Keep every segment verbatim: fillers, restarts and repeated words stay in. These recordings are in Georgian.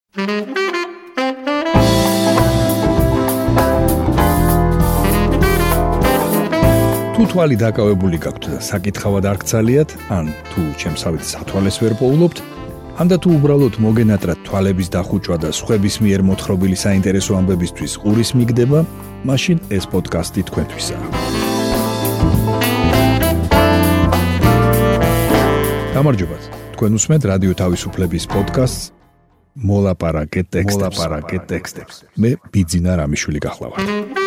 თუ თვალი დაკავებული გაქვთ და საკითხავად არ გცალიათ, ან თუ ჩემსავით სათვალეს ვერ პოულობთ, ან და თუ უბრალოდ მოგენატრათ თვალების დახუჭვა და სხვების მიერ მოთხრობილი საინტერესო ამბებისთვის ყურის მიგდება, მაშინ ეს პოდკასტი თქვენთვისაა. გამარჯობათ, თქვენ უსმენთ რადიო თავისუფლების პოდკასტს მოლაპარაკე ტექსტებს. მე ბიძინა რამიშვილი გახლავართ.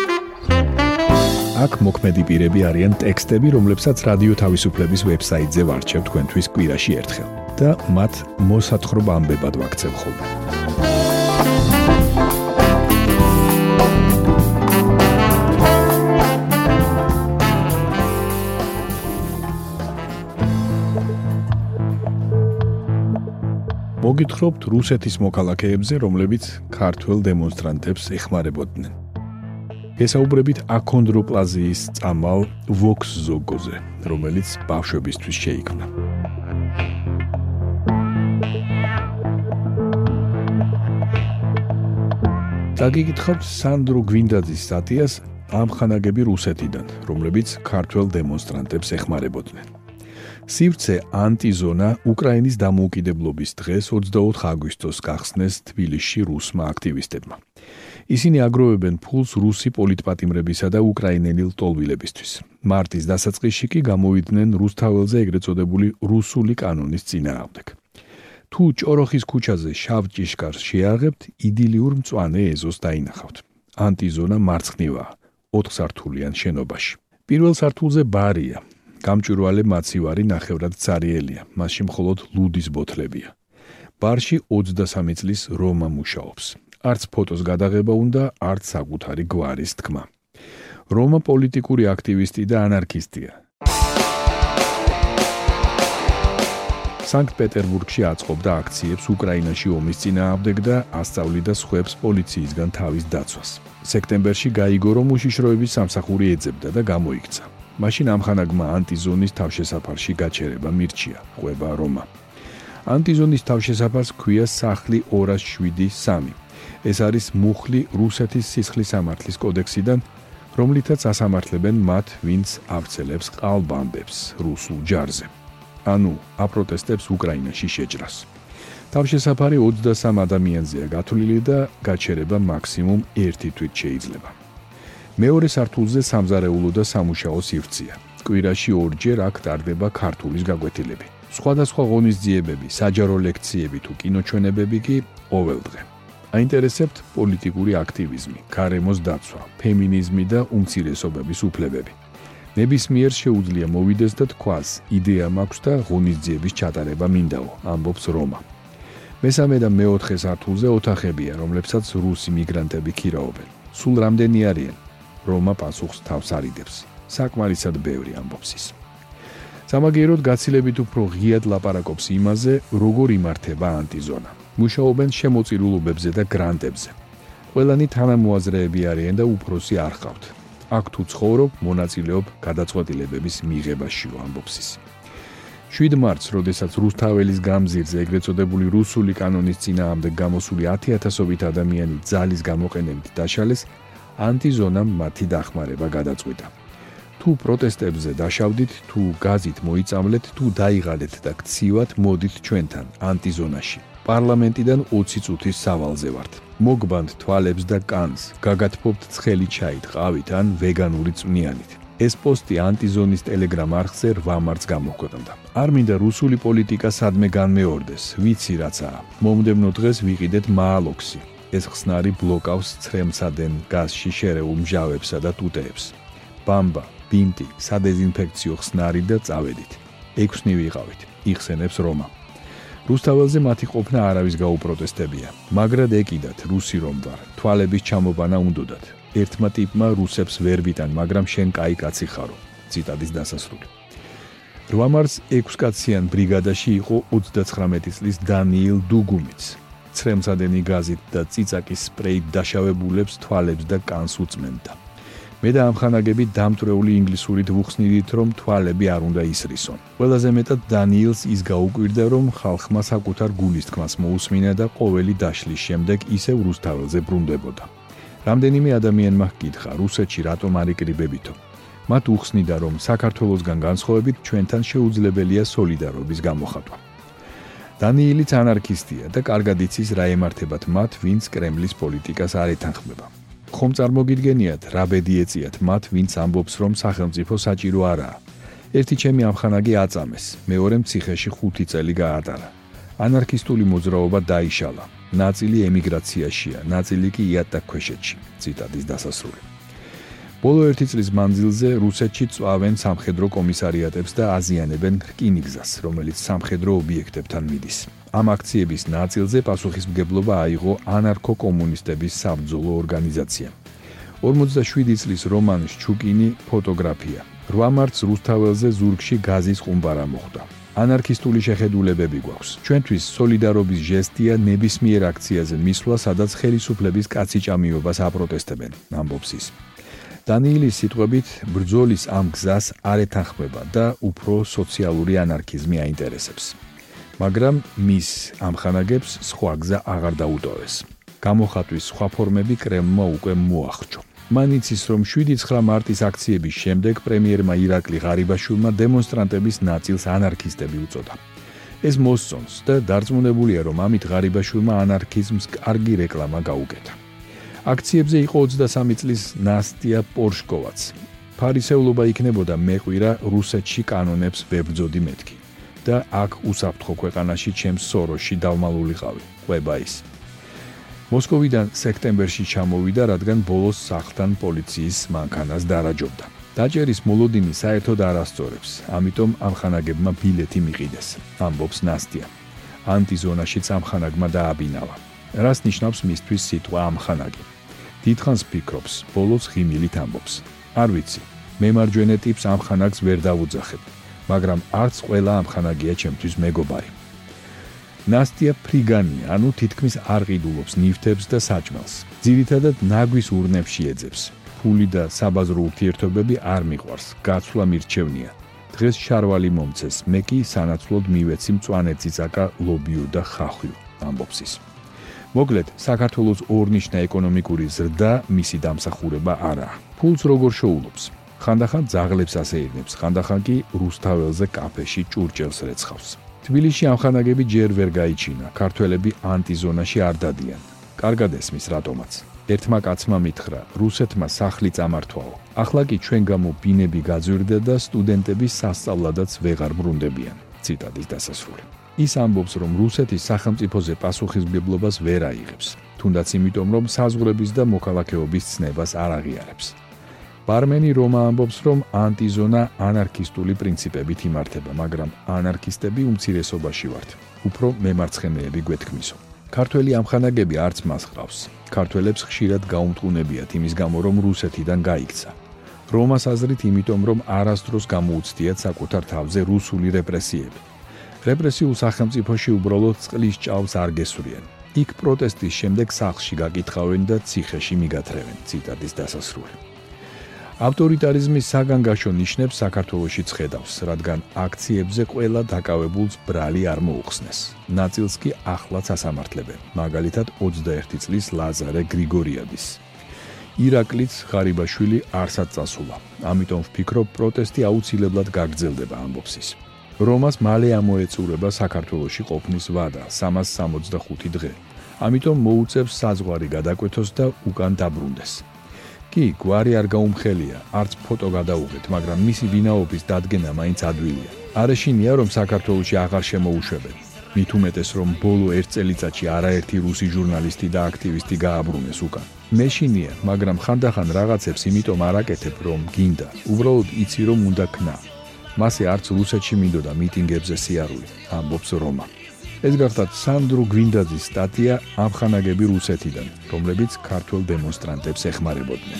აქ მოქმედი პირები არიან ტექსტები, რომლებსაც რადიო თავისუფლების ვებსაიტზე ვარჩევ თქვენთვის კვირაში ერთხელ და მათ მოსათხრობ ამბებად ვაქცევ ხოლმე. მოგითხრობთ რუსეთის მოქალაქეებზე, რომლებიც ქართველ დემონსტრანტებს ეხმარებოდნენ. გესაუბრებით აქონდროპლაზიის წამალ ვოქსზოგოზე, რომელიც ბავშვებისთვის შეიქმნა. დაგიკითხავთ სანდრო გვინდაძის სტატიას ამხანაგები რუსეთიდან, რომლებიც ქართველ დემონსტრანტებს ეხმარებოდნენ. სივრცე ანტიზონა უკრაინის დამოუკიდებლობის დღეს ოცდაოთხ აგვისტოს გახსნეს თბილისში რუსმა აქტივისტებმა. ისინი აგროვებენ ფულს რუსი პოლიტპატიმრებისა და უკრაინელი ლტოლვილებისთვის. მარტის დასაწყისში კი გამოვიდნენ რუსთაველზე ეგრეთ წოდებული რუსული კანონის წინააღმდეგ. თუ ჭოროხის ქუჩაზე შავ ჭიშკარს შეაღებთ, იდილიურ მწვანე ეზოს დაინახავთ. ანტიზონა მარცხნივაა, ოთხსართულიან შენობაში. პირველ სართულზე ბარია. გამჭვირვალე მაცივარი ნახევრად цаრიელია, მასში მხოლოდ ლუდის ბოთლებია. ბარში ოცდასამი წლის რომა მუშაობს. არც ფოტოს გადაღება უნდა, არც საკუთარი გვარის თქმა. რომა პოლიტიკური აქტივისტი და ანარქისტია. სანქტ-პეტერბურგში აწყობდა აქციებს უკრაინაში ომის წინააღმდეგ და ასწავლიდა სხვებს პოლიციისგან თავის დაცვას. სექტემბერში გაიგო, რომ უშიშროების სამსახური ეძებდა და გამოიქცა. მაშინ ამხანაგმა ანტიზონის თავშესაფარში გაჩერება მირჩია, ყვება რომა. ანტიზონის თავშესაფარს ქვია სახლი ორას შვიდი სამი. ეს არის მუხლი რუსეთის სისხლის სამართლის კოდექსიდან, რომლითაც ასამართლებენ მათ, ვინც ავრცელებს ყალბ-ამბებს რუსულ ჯარზე. ანუ აპროტესტებს უკრაინაში შეჭრას. თავშესაფარი ოცდასამ ადამიანზეა გათვლილი და გაჩერება მაქსიმუმ ერთი თვით შეიძლება. მეორე სართულზე სამზარეულო და სამუშაო სივრცეა. კვირაში ორჯერ აქ ტარდება ქართულის გაკვეთილები. სხვადასხვა ღონისძიებები, საჯარო ლექციები თუ კინოჩვენებები კი ყოველდღე. აინტერესებთ პოლიტიკური აქტივიზმი, გარემოს დაცვა, ფემინიზმი და უმცირესობების უფლებები. ნებისმიერ შეუძლია მოვიდეს და თქვას, იდეა მაქვს და ღონისძიების ჩატარება მინდაო, ამბობს რომა. მესამე და მეოთხე სართულზე ოთახებია, რომლებსაც რუსი მიგრანტები ქირაობენ. სულ რამდენი არიან? რომა პასუხს თავს არიდებს. საკმარისად ბევრი, ამბობს ის. სამაგიეროდ გაცილებით უფრო ღიად ლაპარაკობს იმაზე, როგორ იმართება ანტიზონა. მუშაობენ შემოწირულობებზე და გრანტებზე. ყველანი თანამოაზრეები არიან და უფროსი არ ჰყავთ. აქ თუ ცხოვრობ, მონაწილეობ გადაწყვეტილებების მიღებაშიო, ამბობს ის. შვიდ მარტს, როდესაც რუსთაველის გამზირზე ეგრეთ წოდებული რუსული კანონის წინააღმდეგ გამოსული ათი ათასობით ადამიანი ძალის გამოყენებით დაშალეს, ანტიზონამ მათი დახმარება გადაწყვიტა. თუ პროტესტებზე დაშავდით, თუ გაზით მოიწამლეთ, თუ დაიღალეთ და გცივათ, მოდით ჩვენთან, ანტიზონაში. პარლამენტიდან ოცი წუთის სავალზე ვართ. მოგბანთ თვალებს და კანს, გაგათფობთ ცხელი ჩაით, ყავით ან ვეგანური წვნიანით. ეს პოსტი ანტიზონის ტელეგრამ არხზე რვა მარტს გამოქვეყნდა. არ მინდა რუსული პოლიტიკა სადმე განმეორდეს, ვიცი რაცაა. მომდევნო დღეს ვიყიდეთ მაალოქსი. ეს ხსნარი ბლოკავს ცრემსადენ გაზში შერეულ მჟავებსა და ტუტეებს. ბამბა, ბინტი, სადეზინფექციო ხსნარი და წავედით. ექვსნი ვიყავით, იხსენებს რომა. რუსთაველზე მათი ყოფნა არავის გაუპროტესტებია. მაგრად ეკიდათ რუსი რომ ვარ, თვალების ჩამობანა უნდოდათ. ერთმა ტიპმა რუსებს ვერ ვიტან, მაგრამ შენ კაი კაცი ხარო. ციტადის დასასრული. რვა მარტს ექვსკაციან ბრიგადაში იყო ოცდაცხრამეტი წლის დანიილ დუგუმიც. ცრემსადენი გაზით და წიწაკის სპრეით დაშავებულებს თვალებს და კანს უწმენდა. მე და ამხანაგები დამტრეული ინგლისურით ვუხსნიდით, რომ თვალები არ უნდა ისრისონ. ყველაზე მეტად დანიელს ის გაუკვირდა, რომ ხალხმა საკუთარ გულის თქმას მოусმინა და ყოველი დაშლის შემდეგ ისევ რუსთაველზე ბრუნდებოდა. რამდენიმე ადამიანმა ჰკითხა, რუსეთში რატომ არ იკრიბებითო? მათ უხსნიდა, რომ საქართველოსგან განსხვავებით ჩვენთან შეუძლებელია სოლიდარობის გამოხატვა. დანიელიც ანარქისტია და კარგად იცის რა ემართებათ მათ, ვინც კრემლის პოლიტიკას არ ეთანხმება. ხომ წარმოგიდგენიათ, რა ბედი ეწიათ მათ, ვინც ამბობს, რომ სახელმწიფო საჭირო არაა. ერთი ჩემი ამხანაგი აწამეს, მეორემ ციხეში ხუთი წელი გაატარა. ანარქისტული მოძრაობა დაიშალა. ნაწილი ემიგრაციაშია, ნაწილი კი იატაკქვეშეთში. ციტატის დასასრული. ბოლო ერთი წლის მანძილზე რუსეთში წვავენ სამხედრო კომისარიატებს და აზიანებენ რკინიგზას, რომელიც სამხედრო ობიექტებთან მიდის. ამ აქციების ნაწილზე პასუხისმგებლობა აიღო ანარქო-კომუნისტების საბრძოლო ორგანიზაციამ. ორმოცდაშვიდი წლის რომან შჩუკინი ფოტოგრაფია. რვა მარტს რუსთაველზე ზურგში გაზის ყუმბარა მოხვდა. ანარქისტული შეხედულებები გვაქვს. ჩვენთვის სოლიდარობის ჟესტია ნებისმიერ აქციაზე მისვლა, სადაც ხელისუფლების კაციჭამიობას აპროტესტებენ, ამბობს ის. დანიელის სიტყვებით, ბრძოლის ამ გზას არ ეთანხმება და უფრო სოციალური ანარქიზმი აინტერესებს. მაგრამ მის ამხანაგებს სხვა გზა აღარ დაუტოვეს. გამოხატვის სხვა ფორმები კრემლმა უკვე მოახჭო. მან იცის, რომ შვიდი ცხრა მარტის აქციების შემდეგ პრემიერმა ირაკლი ღარიბაშვილმა დემონსტრანტების ნაწილს ანარქისტები უწოდა. ეს მოსწონს და დარწმუნებულია, რომ ამით ღარიბაშვილმა ანარქიზმს კარგი რეკლამა გაუკეთა. აქციებზე იყო ოცდასამი წლის ნასტია პორშკოვაც. ფარისეულობა იქნებოდა მეყვირა რუსეთში კანონებს ვებრძოდი მეთქი. და აქ უსაფრთხო ქვეყანაში ჩემს სოროში დავმალულიყავი, ყვება ის. მოსკოვიდან სექტემბერში ჩამოვიდა, რადგან ბოლოს სახლთან პოლიციის მანქანას დარაჯობდა. დაჭერის მოლოდინი საერთოდ არ ასწორებს, ამიტომ ამხანაგებმა ბილეთი მიყიდეს, ამბობს ნასტია. ანტიზონაშიც ამხანაგმა დააბინავა. რას ნიშნავს მისთვის სიტყვა ამხანაგი? დიდხანს ფიქრობს, ბოლოს ღიმილით ამბობს. არ ვიცი, მემარჯვენე ტიპს ამხანაგს ვერ დავუძახებ. მაგრამ არც ყველა ამხანაგია ჩემთვის მეგობარი. ნასტია ფრიგანია, ანუ თითქმის არ ყიდულობს ნივთებს და საჭმელს. ძირითადად ნაგვის ურნებში ეძებს. ფული და საბაზრო ურთიერთობები არ მიყვარს, გაცვლა მირჩევნია. დღეს შარვალი მომცეს, მე კი სანაცვლოდ მივეცი მწვანე ციცაკა ლობიო და ხახვიო, ამბობს ის. მოკლედ, საქართველოს ორნიშნა ეკონომიკური ზრდა მისი დამსახურება არაა. ფულს როგორ შოულობს? ხანდახან ძაღლებს ასეირნებს, ხანდახან კი რუსთაველზე კაფეში ჭურჭელს რეცხავს. თბილისში ამხანაგები ჯერ ვერ გაიჩინა, ქართველები ანტიზონაში არ დადიან. კარგად ესმის რატომაც. ერთმა კაცმა მითხრა, რუსეთმა სახლი წამართვაო. ახლა კი ჩვენ გამო ბინები გაძვირდა და სტუდენტები სასწავლადაც ვეღარ ბრუნდებიან. ციტატის დასასრული. ის ამბობს, რომ რუსეთის სახელმწიფოზე პასუხისმგებლობას ვერ აიღებს, თუნდაც იმიტომ, რომ საზღვრების და მოქალაქეობის ცნებას არ აღიარებს. ბარმენი რომა ამბობს, რომ ანტიზონა ანარქისტული პრინციპებით იმართება, მაგრამ ანარქისტები უმცირესობაში ვართ. უფრო მემარცხენეები გვეთქმისო. ქართველი ამხანაგები არც მას ყავს. ქართველებს ხშირად გაუმტყუნებიათ იმის გამო, რომ რუსეთიდან გაიქცა. რომას აზრით იმიტომ, რომ არასდროს გამოუცდიათ საკუთარ თავზე რუსული რეპრესიები. რეპრესიულ სახელმწიფოში უბრალოდ წყლის ჭავს არ გესვრიან. იქ პროტესტის შემდეგ სახლში გაკითხავენ და ციხეში მიგათრევენ. ციტატის დასასრული. ავტორიტარიზმის საგანგაშო ნიშნებს საქართველოშიც ხედავს, რადგან აქციებზე ყველა დაკავებულს ბრალი არ მოუხსნეს. ნაწილს კი ახლაც ასამართლებენ, მაგალითად ოცდაერთი წლის ლაზარე გრიგორიადის. ირაკლიც ღარიბაშვილი არსად წასულა, ამიტომ ვფიქრობ პროტესტი აუცილებლად გაგრძელდება, ამბობს ის. რომას მალე ამოეწურება საქართველოში ყოფნის ვადა სამას სამოცდახუთი დღე, ამიტომ მოუწევს საზღვარი გადაკვეთოს და უკან დაბრუნდეს. კი, გვარი არ გაუმხელია, არც ფოტო გადაუღეთ, მაგრამ მისი ვინაობის დადგენა მაინც ადვილია. არეშინია, რომ საქართველოში აღარ შემოუშვებენ. მით უმეტეს, რომ ბოლო ერთ წელიწადში არაერთი რუსი ჟურნალისტი და აქტივისტი გააბრუნეს უკან. მეშინია, მაგრამ ხანდახან რაღაცებს იმიტომ არ აკეთებ, რომ გინდა. უბრალოდ იცი, რომ უნდა ქნა. მასე არც რუსეთში მინდოდა მიტინგებზე სიარული, ამბობს რომა. ეს გახდათ სანდრო გვინდაძის სტატია ამხანაგები რუსეთიდან, რომლებიც ქართველ დემონსტრანტებს ეხმარებოდნენ.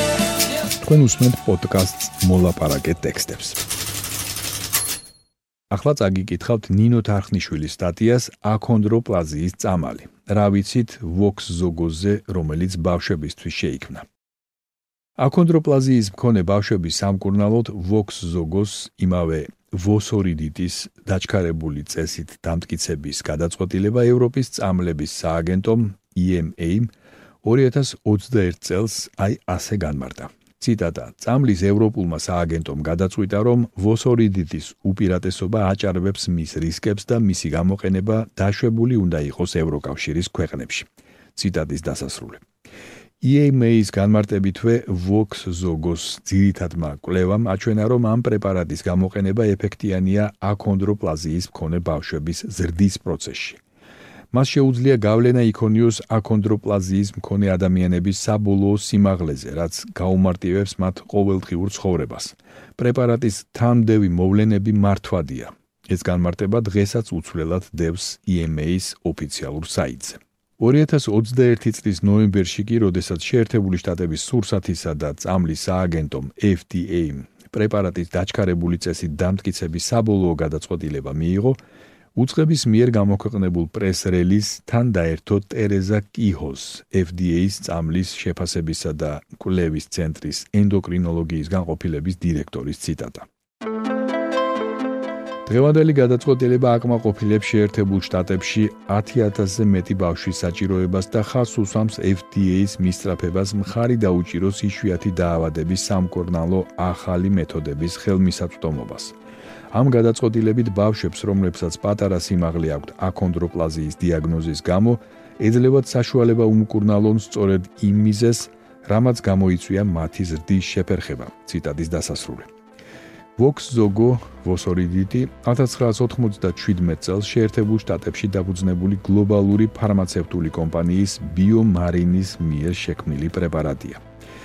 თქვენ უსმენთ პოდკასტს მოლაპარაკე ტექსტებს. ახლა წაგიკითხავთ ნინო თარხნიშვილის სტატიას აქონდროპლაზიის წამალი. რა ვიცით ვოქსზოგოზე, რომელიც ბავშვებისთვის შეიქმნა. აქონდროპლაზიის მქონე ბავშვების სამკურნალოდ ვოქსზოგოს იმავე ვოსორიდიტის დაჩქარებული წესით დამტკიცების გადაწყვეტილება ევროპის წამლების სააგენტომ ი ემ ეი-მ ორი ათას ოცდაერთ წელს აი ასე განმარტა. ციტატა: წამლის ევროპულმა სააგენტომ გადაწყვიტა, რომ ვოსორიდიტის უპირატესობა აჭარბებს მის რისკებს და მისი გამოყენება დაშვებული უნდა იყოს ევროკავშირის ქვეყნებში. ციტატის დასასრული. ი ემ ეის განმარტებითვე ვოქსზოგოს ძირითადმა კვლევამ აჩვენა, რომ ამ პრეპარატის გამოყენება ეფექტიანია აქონდროპლაზიის მქონე ბავშვების ზრდის პროცესში. მას შეუძლია გავლენა იქონიოს აქონდროპლაზიის მქონე ადამიანების საბოლოო სიმაღლეზე, რაც გაუმარტივებს მათ ყოველდღიურ ცხოვრებას. პრეპარატის თანმდევი მოვლენები მართვადია. ეს განმარტება დღესაც უცვლელად დევს ი ემ ეის ოფიციალურ საიტზე. ორი ათას ოცდაერთი წლის ნოემბერში კი, როდესაც შეერთებული შტატების სურსათისა და წამლის სააგენტომ ეფ დი ეი-მ პრეპარატის დაჩქარებული წესით დამტკიცების საბოლოო გადაწყვეტილება მიიღო, უწყების მიერ გამოქვეყნებულ პრეს-რელიზს თან დაერთო ტერეზა კიჰოს, ეფ დი ეის წამლის შეფასებისა და კვლევის ცენტრის ენდოკრინოლოგიის განყოფილების დირექტორის ციტატა. დღევანდელი გადაწყვეტილება აკმაყოფილებს შეერთებულ შტატებში ათი ათასზე მეტი ბავშვის საჭიროებას და ხაზს უსვამს ეფ დი ეის მისწრაფებას მხარი დაუჭიროს იშვიათი დაავადების სამკურნალო ახალი მეთოდების ხელმისაწვდომობას. ამ გადაწყვეტილებით ბავშვებს, რომლებსაც პატარა სიმაღლე აქვთ აქონდროპლაზიის დიაგნოზის გამო, ეძლევათ საშუალება უმკურნალონ სწორედ იმ მიზეზს, რამაც გამოიწვია მათი ზრდის შეფერხება. ციტატის დასასრული. ვოქსზოგო ვოსორიდიტი ათას ცხრაას ოთხმოცდაშვიდმეტ წელს შეერთებულ შტატებში დაფუძნებული გლობალური ფარმაცევტული კომპანიის ბიომარინის მიერ შექმნილი პრეპარატია.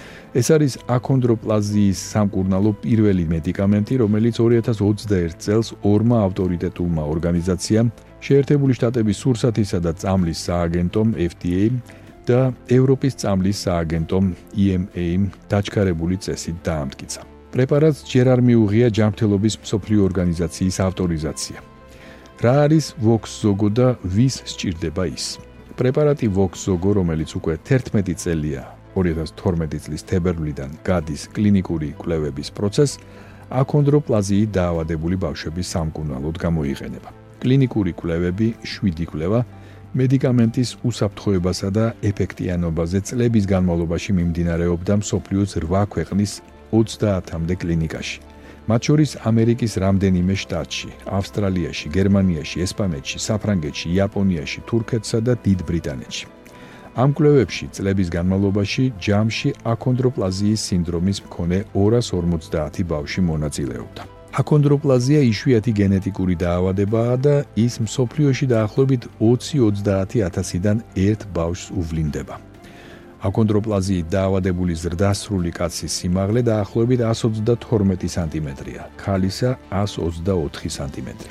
ეს არის აქონდროპლაზიის სამკურნალო პირველი მედიკამენტი, რომელიც ორი ათას ოცდაერთ წელს ორმა ავტორიტეტულმა ორგანიზაციამ, შეერთებული შტატების სურსათისა და წამლის სააგენტომ ეფ დი ეი და ევროპის წამლის სააგენტომ ი ემ ეი-მ დაჩქარებული წესით დაამტკიცა. პრეპარატს ჯერ არ მიუღია ჯანმრთელობის მსოფლიო ორგანიზაციის ავტორიზაცია. რა არის ვოქსზოგო და ვის სჭირდება ის? პრეპარატი ვოქსზოგო, რომელიც უკვე თერთმეტი წელია ორი ათას თორმეტი წლის თებერვლიდან გადის კლინიკური კვლევების პროცესს, აქონდროპლაზიით დაავადებული ბავშვების სამკურნალოდ გამოიყენება. კლინიკური კვლევები, შვიდი კვლევა, მედიკამენტის უსაფრთხოებასა და ეფექტიანობაზე წლების განმავლობაში მიმდინარეობდა მსოფლიოს რვა ქვეყნის ოცდაათამდე კლინიკაში. მათ შორის ამერიკის რამდენიმე შტატში, ავსტრალიაში, გერმანიაში, ესპანეთში, საფრანგეთში, იაპონიაში, თურქეთსა და დიდ ბრიტანეთში. ამ კვლევებში წლების განმავლობაში ჯამში აქონდროპლაზიის სინდრომის მქონე ორას ორმოცდაათი ბავშვი მონაწილეობდა. აქონდროპლაზია იშვიათი გენეტიკური დაავადებაა და ის მსოფლიოში დაახლოებით ოცი ოცდაათი ათასიდან ერთ ბავშვს უვლინდება. აქონდროპლაზიით დაავადებული ზრდასრული კაცის სიმაღლე დაახლოებით εκατს ოცდათორმეტი სანტიმეტრია, ქალისა εκατს ოცდაოთხი სანტიმეტრი.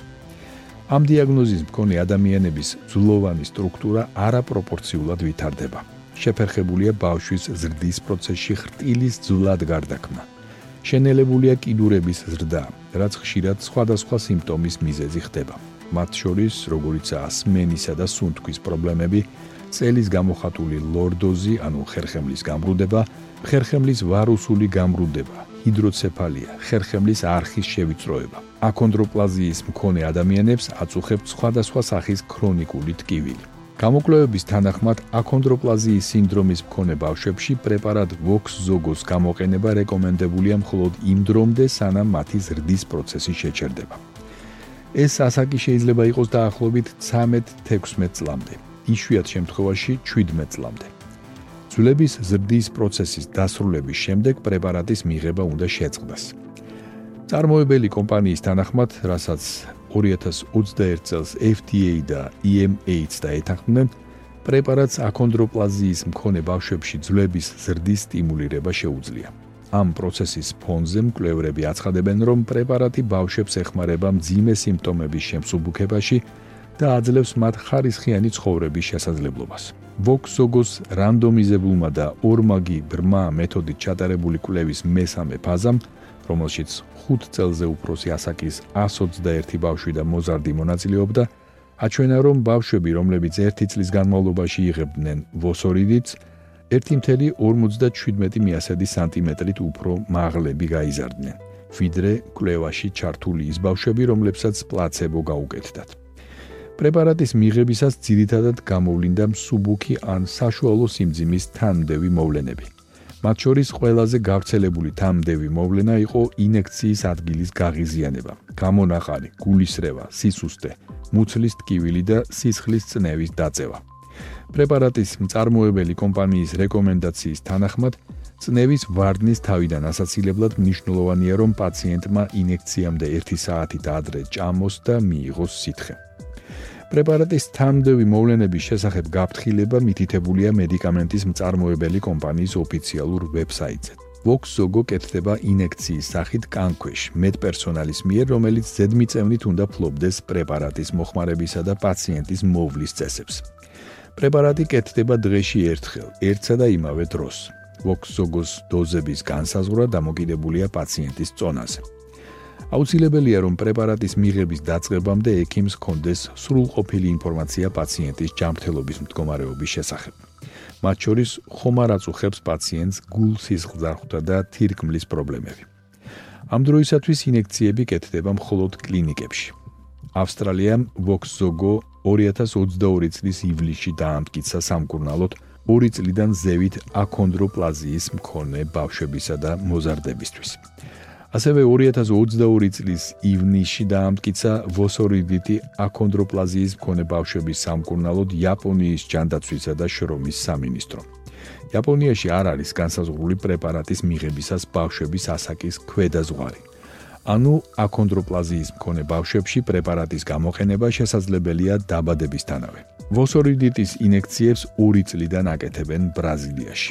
ამ დიაგნოზის მქონე ადამიანების ძვლოვანი სტრუქტურა არაპროპორციულად ვითარდება. შეფერხებულია ბავშვის ზრდის პროცესში ხრტილის ძვლად გარდაქმნა. შენელებულია კიდურების ზრდა, რაც ხშირად სხვადასხვა სიმპტომის მიზეზი ხდება. მათ შორის, როგორიცაა სმენისა და სუნთქვის პრობლემები, წელის გამოხატული ლორდოზი, ანუ ხერხემლის გამრუდება, ხერხემლის ვარუსული გამრუდება, ჰიდროცეფალია, ხერხემლის არხის შევიწროება. აქონდროპლაზიის მქონე ადამიანებს აწუხებთ სხვადასხვა სახის ქრონიკული ტკივილი. გამოკვლევების თანახმად, აქონდროპლაზიის სინდრომის მქონე ბავშვებში პრეპარატ ვოქსზოგოს გამოყენება რეკომენდებულია მხოლოდ იმ დრომდე, სანამ მათი ზრდის პროცესი შეჩერდება. ეს ასაკი შეიძლება იყოს დაახლოებით ცამეტ თექვსმეტ წლამდე. იშვიათ შემთხვევაში შვიდმეტ წლამდე. ძვლების ზრდის პროცესის დასრულების შემდეგ პრეპარატის მიღება უნდა შეწყდეს. წარმოებელი კომპანიის თანახმად, რასაც ორი ათას ოცდაერთ წელს ეფ დი ეი და ი ემ ეი-ც დაეთანხმნენ, პრეპარატს აქონდროპლაზიის მქონე ბავშვებში ძვლების ზრდის სტიმულირება შეუძლია. ამ პროცესის ფონზე მკვლევრები აცხადებენ, რომ პრეპარატი ბავშვებს ეხმარება მძიმე სიმპტომების შემსუბუქებაში და აძლევს მათ ხარისხიანი ცხოვრების შესაძლებლობას. ვოქსზოგოს რანდომიზებულმა და ორმაგი ბრმა მეთოდით ჩატარებული კვლევის მესამე ფაზამ რომელშიც ხუთ წელზე უფროსი ასაკის εκατს ოცდაერთი ბავშვი და მოზარდი მონაწილეობდა, აჩვენა, რომ ბავშვები, რომლებიც ერთი წლის განმავლობაში იღებდნენ ვოსორიდიც, ერთი კoma ორმოცდაშვიდმეტი სანტიმეტრით უფრო მაღლები გაიზარდნენ, ვიდრე კვლევაში ჩართული ის ბავშვები, რომლებსაც პლაცებო გაუკეთდათ. პრეპარატის მიღებისას ძირითადად გამოვლინდა მსუბუქი ან საშუალო სიმძიმის თანმდევი მოვლენები. მათ შორის ყველაზე გავრცელებული თანმდევი მოვლენა იყო ინექციის ადგილის გაღიზიანება, გამონაყარი, გულისრევა, სისუსტე, მუცლის ტკივილი და სისხლის წნევის დაწევა. პრეპარატის მწარმოებელი კომპანიის რეკომენდაციის თანახმად, წნევის ვარდნის თავიდან ასაცილებლად მნიშვნელოვანია, რომ პაციენტმა ინექციამდე ერთი საათით ადრე ჭამოს და მიიღოს სითხე. პრეპარატის თანმდევი მოვლენების შესახებ გაფრთხილება მითითებულია მედიკამენტის მწარმოებელი კომპანიის ოფიციალურ ვებსაიტზე. Voxzogo კეთდება ინექციის სახით კანქვეშ მედპერსონალის მიერ, რომელიც ზედმიწევნით უნდა ფლობდეს პრეპარატის მოხმარებისა და პაციენტის მოვლის წესებს. პრეპარატი კეთდება დღეში ერთხელ, ერთსა და იმავე დროს. Voxzogos დოზების განსაზღვრა დამოკიდებულია პაციენტის წონაზე. აუცილებელია, რომ პრეპარატის მიღების დაწყებამდე ექიმს ჰქონდეს სრულყოფილი ინფორმაცია პაციენტის ჯანმრთელობის მდგომარეობის შესახებ. მათ შორის ხომ არ აწუხებს პაციენტს გულ-სისხლძარღვთა და თირკმლის პრობლემები. ამ დროისათვის ინექციები კეთდება მხოლოდ კლინიკებში. ავსტრალიამ Voxzogo ორი ათას ოცდაორი წლის ივლისში დაამტკიცა სამკურნალოდ ორი წლიდან ზევით აქონდროპლაზიის მქონე ბავშვებისა და მოზარდებისთვის. ასევე ორი ათას ოცდაორი წლის ივნისში დაამტკიცა ვოსორიდიტი აქონდროპლაზიის მქონე ბავშვების სამკურნალოდ იაპონიის ჯანდაცვისა და შრომის სამინისტრო. იაპონიაში არ არის განსაზღვრული პრეპარატის მიღებისას ბავშვების ასაკის ქვედაზღვარი. ანუ აქონდროპლაზიის მქონე ბავშვებში პრეპარატის გამოყენება შესაძლებელია დაბადებისთანავე. ვოსორიდიტის ინექციებს ორი წლიდან აკეთებენ ბრაზილიაში.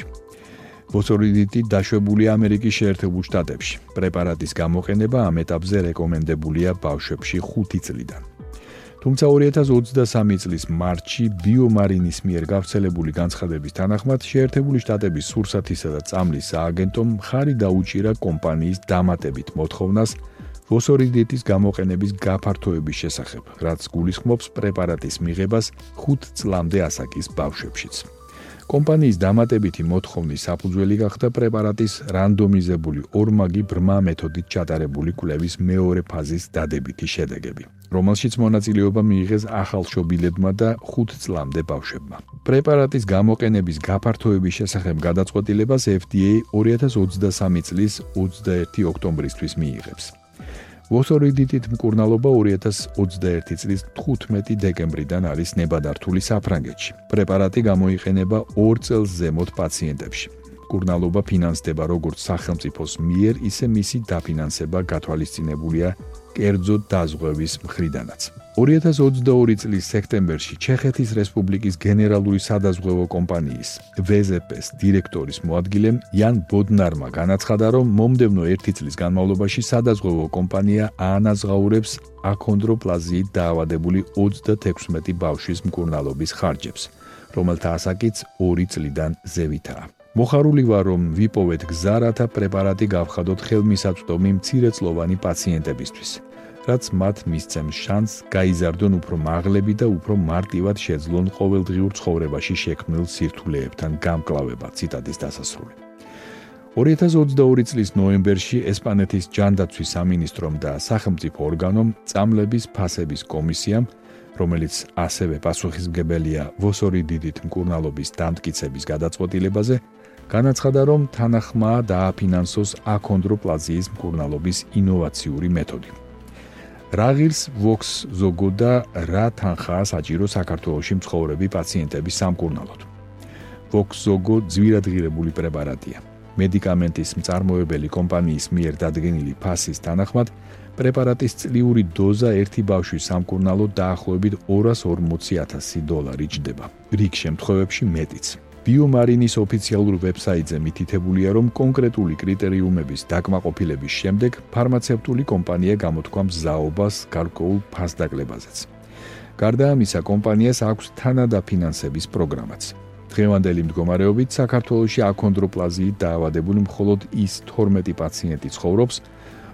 ვოსორიდიტი დაშვებულია ამერიკის შეერთებულ შტატებში. პრეპარატის გამოყენება ამ ეტაპზე რეკომენდებულია ბავშვებში ხუთი წლიდან. თუმცა ორი ათას ოცდასამი წლის მარტში ბიომარინის მიერ გავრცელებული განცხადების თანახმად შეერთებული შტატების სურსათისა და წამლის სააგენტომ მხარი დაუჭირა კომპანიის დამატებით მოთხოვნას ვოსორიდიტის გამოყენების გაფართოების შესახებ, რაც გულისხმობს პრეპარატის მიღებას ხუთ წლამდე ასაკის ბავშვებშიც. კომპანიის დამატებითი მოთხოვნის საფუძველი გახდა პრეპარატის რანდომიზებული ორმაგი ბრმა მეთოდით ჩატარებული კვლევის მეორე ფაზის დადებითი შედეგები, რომელშიც მონაწილეობა მიიღეს ახალშობილებმა და ხუთ წლამდე ბავშვებმა. პრეპარატის გამოყენების გაფართოების შესახებ გადაწყვეტილებას F D A ორი ათას ოცდასამი წლის ოცდაერთი ოქტომბრისთვის მიიღებს. ვოსორიდიტით მკურნალობა ორი ათას ოცდაერთი წლის თხუთმეტი დეკემბრიდან არის ნებადართული საფრანგეთში. პრეპარატი გამოიყენება ორ წელს ზემოთ პაციენტებში. მკურნალობა ფინანსდება როგორც სახელმწიფოს მიერ, ისე მისი დაფინანსება გათვალისწინებულია კერძო დაზღვევის მხრიდანაც. ორი ათას ოცდაორი წლის სექტემბერში ჩეხეთის რესპუბლიკის გენერალური სადაზღვევო კომპანიის V Z P-ს დირექტორის მოადგილემ იან ბოდნარმა განაცხადა, რომ მომდევნო ერთი წლის განმავლობაში სადაზღვევო კომპანია აანაზღაურებს აქონდროპლაზიით დაავადებული ოცდათექვსმეტი ბავშვის მკურნალობის ხარჯებს, რომელთა ასაკიც ორი წლიდან ზევითაა. მოხარული ვარ, რომ ვიპოვეთ გზა, რათა პრეპარატი გავხადოთ ხელმისაწვდომი მცირეწლოვანი პაციენტებისთვის, რაც მათ მისცემს შანსს გაიზარდონ უფრო მაღლები და უფრო მარტივად შეძლონ ყოველდღიურ ცხოვრებაში შექმნილ სირთულეებთან გამკლავება. ციტატის დასასრული. ორი ათას ოცდაორი წლის ნოემბერში ესპანეთის ჯანდაცვის სამინისტრომ და სახელმწიფო ორგანომ წამლების ფასების კომისიამ, რომელიც ასევე პასუხისმგებელია ვოსორიდიტით მკურნალობის დამტკიცების გადაწყვეტილებაზე, განაცხადა, რომ თანახმაა დააფინანსოს აქონდროპლაზიის მკურნალობის ინოვაციური მეთოდი. რა ღირს Voxzogo და რა თანხაა საჭირო საქართველოში მცხოვრები პაციენტების სამკურნალოდ? Voxzogo ძვირადღირებული პრეპარატია. მედიკამენტის მწარმოებელი კომპანიის მიერ დადგენილი ფასის თანახმად, პრეპარატის წლიური დოზა ერთი ბავშვის სამკურნალოდ დაახლოებით ორას ორმოცი ათასი დოლარი ჯდება. რიგ შემთხვევებში მეტიც. ბიომარინის ოფიციალურ ვებსაიტზე მითითებულია, რომ კონკრეტული კრიტერიუმების დაკმაყოფილების შემდეგ ფარმაცევტული კომპანია გამოთქვამს ზაობას გარკვეულ ფასდაკლებაზეც. გარდა ამისა, კომპანიას აქვს თანადაფინანსების პროგრამაც. დღევანდელი მდგომარეობით საქართველოში აქონდროპლაზიით დაავადებული მხოლოდ ის თორმეტი პაციენტი ცხოვრობს,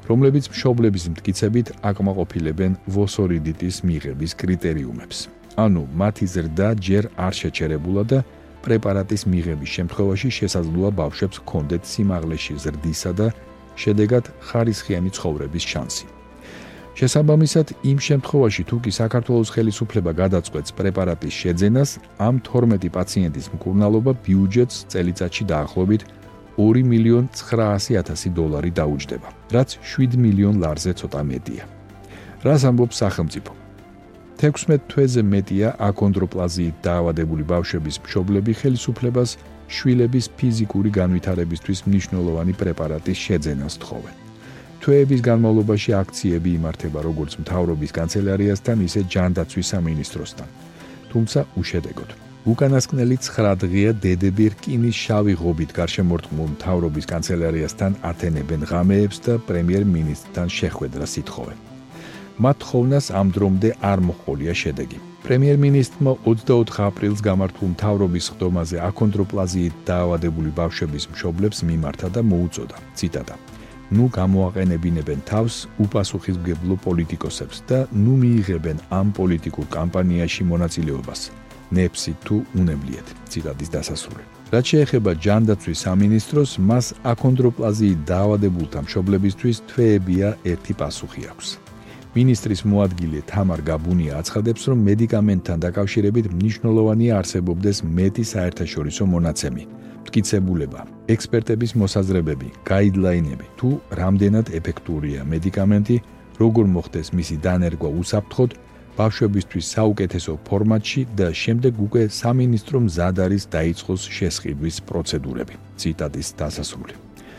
რომლებიც მშობლების მტკიცებით აკმაყოფილებენ ვოსორიდიტის მიღების კრიტერიუმებს. ანუ მათი ზრდა ჯერ არ შეჩერებულა და პრეპარატის მიღების შემთხვევაში შესაძლოა ბავშვებს ჰქონდეთ სიმაღლეში ზრდისა და შედეგად ხარისხიანი ცხოვრების შანსი. შესაბამისად, იმ შემთხვევაში თუ კი საქართველოს ხელისუფლება გადაწყვეტს პრეპარატის შეძენას, ამ თორმეტი პაციენტის მკურნალობა ბიუჯეტს წელიწადში დაახლოებით ორი მილიონი ცხრაასი ათასი დოლარი დაუჯდება, რაც შვიდ მილიონ ლარზე ცოტა მეტია. რას ამბობს სახელმწიფო? თექვსმეტ თვეზე მეტია აქონდროპლაზიით დაავადებული ბავშვების მშობლები ხელისუფლებას შვილების ფიზიკური განვითარებისთვის მნიშვნელოვანი პრეპარატის შეძენას თხოვენ. თვეების განმავლობაში აქციები იმართება როგორც მთავრობის კანცელარიასთან, ისე ჯანდაცვის სამინისტროსთან. თუმცა უშედეგოდ. უკანასკნელი ცხრა დღეა დედები რკინის შავი ღობით გარშემორტყმულ მთავრობის კანცელარიასთან ათენებენ ღამეებს და პრემიერ-მინისტრთან შეხვედრას ითხოვენ. მათ თხოვნას ამ დრომდე არ მოჰყოლია შედეგი. პრემიერ-მინისტრმა ოცდაოთხ აპრილს გამართულ მთავრობის ხდომაზე აქონდროპლაზიით დაავადებული ბავშვების მშობლებს მიმართა და მოუწოდა, ციტატა: ნუ გამოაყენებინებენ თავს უპასუხისმგებლო პოლიტიკოსებს და ნუ მიიღებენ ამ პოლიტიკურ კამპანიაში მონაწილეობას. ნეფსი თუ უნემლიეთ, ციტატის დასასრული. რაც შეეხება ჯანდაცვის სამინისტროს, მას აქონდროპლაზიით დაავადებულთა მშობლებისთვის თვეებია ერთი პასუხი აქვს. მინისტრის მოადგილე თამარ გაბუნია აცხადებს, რომ მედიკამენტთან დაკავშირებით მნიშვნელოვანია არსებობდეს მეტი საერთაშორისო მონაცემი, მტკიცებულება, ექსპერტების მოსაზრებები, გაიდლაინები, თუ რამდენად ეფექტურია მედიკამენტი, როგორ მოხდეს მისი დანერგვა უსაფრთხოდ, ბავშვებისთვის საუკეთესო ფორმატში და შემდეგ უკვე სამინისტრო მზად არის დაიწყოს შესყიდვის პროცედურები. ციტატის დასასრული.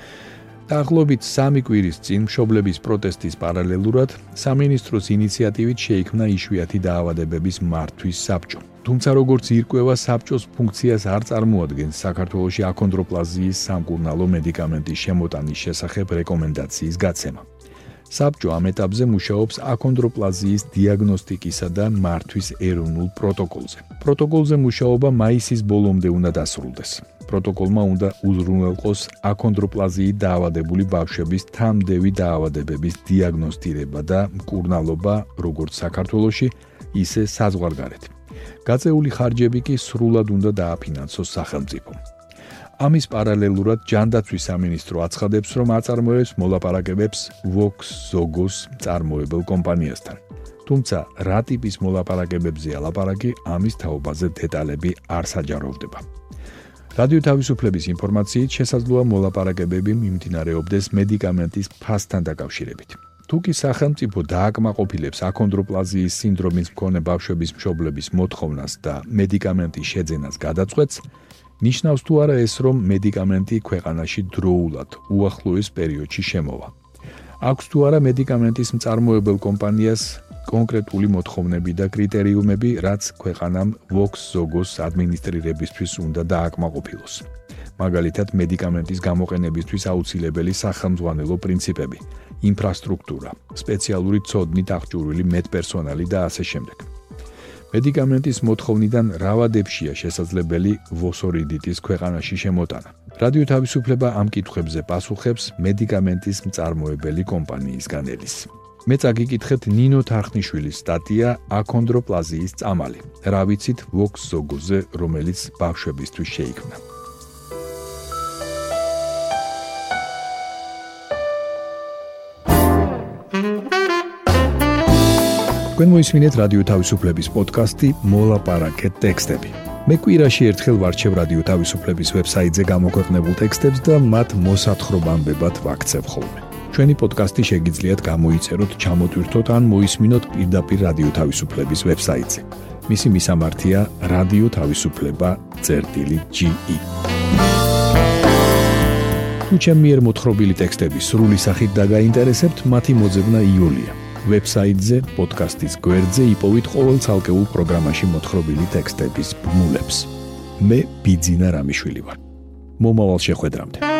დაახლოებით სამი კვირის წინ მშობლების პროტესტის პარალელურად სამინისტროს ინიციატივით შეიქმნა იშვიათი დაავადებების მართვის საბჭო. თუმცა როგორც ირკვევა, საბჭოს ფუნქციას არ წარმოადგენს საქართველოში აქონდროპლაზიის სამკურნალო მედიკამენტის შემოტანის შესახებ რეკომენდაციის გაცემა. საბჭო ამ ეტაპზე მუშაობს აქონდროპლაზიის დიაგნოსტიკისა და მართვის ეროვნულ პროტოკოლზე. პროტოკოლზე მუშაობა მაისის ბოლომდე უნდა დასრულდეს. პროტოკოლმა უნდა უზრუნველყოს აქონდროპლაზიით დაავადებული ბავშვების თამდევი დაავადებების დიაგნოსტირება და მკურნალობა როგორც საქართველოში, ისე საზღვარგარეთ. გაწეული ხარჯები კი სრულად უნდა დააფინანსოს სახელმწიფომ. ამის პარალელურად ჯანდაცვის სამინისტრო აცხადებს, რომ აწარმოებს მოლაპარაკებებს Vox-Zogos წარმოებელ კომპანიასთან. თუმცა რა ტიპის მოლაპარაკებებზეა ლაპარაკი, ამის თაობაზე დეტალები არ საჯაროვდება. რადიო თავისუფლების ინფორმაციით შესაძლოა მოლაპარაკებები მიმდინარეობდეს მედიკამენტის ფასთან დაკავშირებით. თუ კი სახელმწიფო დააკმაყოფილებს აქონდროპლაზიის სინდრომის მქონე ბავშვების მშობლების მოთხოვნას და მედიკამენტის შეძენას გადაწყვეტს, ნიშნავს თუ არა ეს, რომ მედიკამენტი ქვეყანაში დროულად უახლოეს პერიოდში შემოვა. აქვს თუ არა მედიკამენტის მწარმოებელ კომპანიას კონკრეტული მოთხოვნები და კრიტერიუმები, რაც ქვეყანამ Vox-Zogos ადმინისტრირებისთვის უნდა დააკმაყოფილოს. მაგალითად, მედიკამენტის გამოყენებისთვის აუცილებელი სახელმძღვანელო პრინციპები, ინფრასტრუქტურა, სპეციალური ცოდნით აღჭურვილი მედპერსონალი და ასე შემდეგ. მედიკამენტის მოთხოვნიდან რავადებშია შესაძლებელი ვოსორიდიტის ქვეყანაში შემოტანა. რადიო თავისუფლება ამ კითხვებზე პასუხებს მედიკამენტის მწარმოებელი კომპანიისგან ელის. მე წაგიკითხეთ ნინო თარხნიშვილის სტატია აქონდროპლაზიის წამალი. რა ვიცით Vox-Zogos-ზე, რომელიც ბავშვებისთვის შეიქმნა. თქვენ მოისმინეთ რადიო თავისუფლების პოდკასტი მოლაპარაკეთ ტექსტები. მე კვირაში ერთხელ ვარჩევ რადიო თავისუფლების ვებსაიტზე გამოქვეყნებულ ტექსტებს და მათ მოსათხრობამდებად ვაქცევ ხოლმე. ჩვენი პოდკასტი შეგიძლიათ გამოიწეროთ, ჩამოტვირთოთ ან მოისმინოთ პირდაპირ რადიო თავისუფლების ვებსაიტზე. მისი მისამართია რადიო თავისუფლება წერტილი ჯი ი. თუ ჩემი მიერ მოთხრობილი ტექსტები სრული სახით დაგაინტერესებთ, მათი მოძებნა იოლია. ვებსაიტზე, პოდკასტის გვერდზე იპოვით ყოველ ცალკეულ პროგრამაში მოთხრობილი ტექსტების ბმულებს. მე ბიძინა რამიშვილი ვარ. მომავალ შეხვედრამდე.